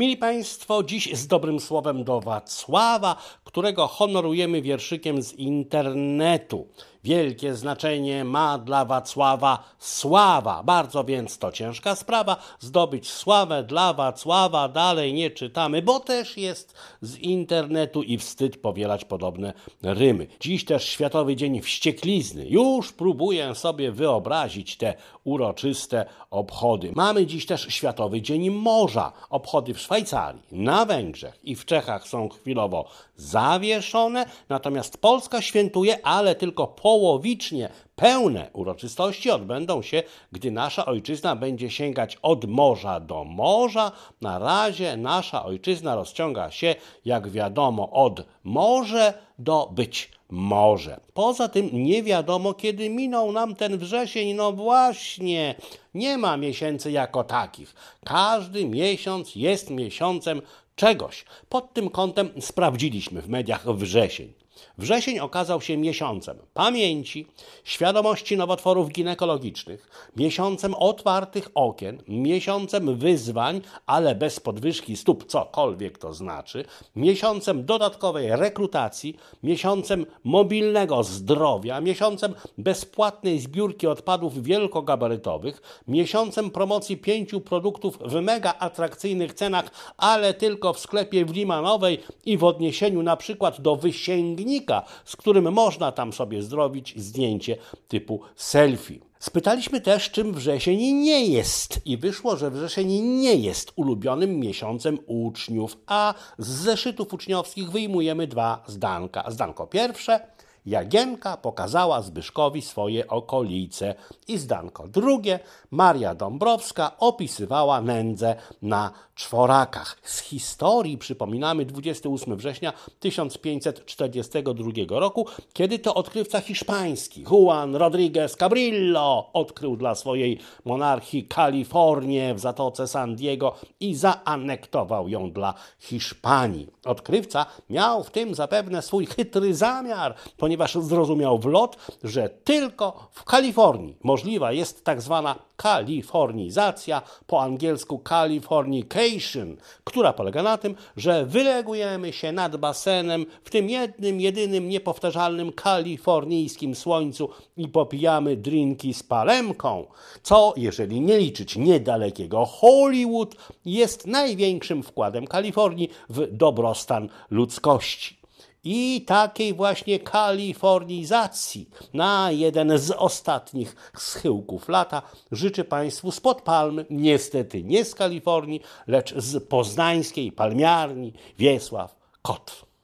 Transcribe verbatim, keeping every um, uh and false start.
Mili Państwo, dziś z dobrym słowem do Wacława, którego honorujemy wierszykiem z internetu. Wielkie znaczenie ma dla Wacława sława. Bardzo więc to ciężka sprawa, zdobyć sławę dla Wacława. Dalej nie czytamy, bo też jest z internetu i wstyd powielać podobne rymy. Dziś też Światowy Dzień Wścieklizny. Już próbuję sobie wyobrazić te uroczyste obchody. Mamy dziś też Światowy Dzień Morza. Obchody w Szwajcarii, na Węgrzech i w Czechach są chwilowo zawieszone, natomiast Polska świętuje, ale tylko połowicznie. Pełne uroczystości odbędą się, gdy nasza ojczyzna będzie sięgać od morza do morza. Na razie nasza ojczyzna rozciąga się, jak wiadomo, od morze do być może. Poza tym nie wiadomo, kiedy minął nam ten wrzesień. No właśnie, nie ma miesięcy jako takich. Każdy miesiąc jest miesiącem czegoś. Pod tym kątem sprawdziliśmy w mediach wrzesień. Wrzesień okazał się miesiącem pamięci, świadomości nowotworów ginekologicznych, miesiącem otwartych okien, miesiącem wyzwań, ale bez podwyżki stóp, cokolwiek to znaczy, miesiącem dodatkowej rekrutacji, miesiącem mobilnego zdrowia, miesiącem bezpłatnej zbiórki odpadów wielkogabarytowych, miesiącem promocji pięciu produktów w mega atrakcyjnych cenach, ale tylko w sklepie w Limanowej i w odniesieniu na przykład do wysięgnika, z którym można tam sobie zrobić zdjęcie typu selfie. Spytaliśmy też, czym wrzesień nie jest i wyszło, że wrzesień nie jest ulubionym miesiącem uczniów, a z zeszytów uczniowskich wyjmujemy dwa zdanka. Zdanko pierwsze: Jagienka pokazała Zbyszkowi swoje okolice. I zdanko drugie: Maria Dąbrowska opisywała nędzę na czworakach. Z historii przypominamy dwudziestego ósmego września tysiąc pięćset czterdziestego drugiego roku, kiedy to odkrywca hiszpański Juan Rodríguez Cabrillo odkrył dla swojej monarchii Kalifornię w Zatoce San Diego i zaanektował ją dla Hiszpanii. Odkrywca miał w tym zapewne swój chytry zamiar, ponieważ zrozumiał w lot, że tylko w Kalifornii możliwa jest tak zwana kalifornizacja, po angielsku Californication, która polega na tym, że wylegujemy się nad basenem w tym jednym, jedynym, niepowtarzalnym kalifornijskim słońcu i popijamy drinki z palemką, co, jeżeli nie liczyć niedalekiego Hollywood, jest największym wkładem Kalifornii w dobrostan ludzkości. I takiej właśnie kalifornizacji na jeden z ostatnich schyłków lata życzę Państwu spod palmy, niestety nie z Kalifornii, lecz z poznańskiej palmiarni Wiesław Kot.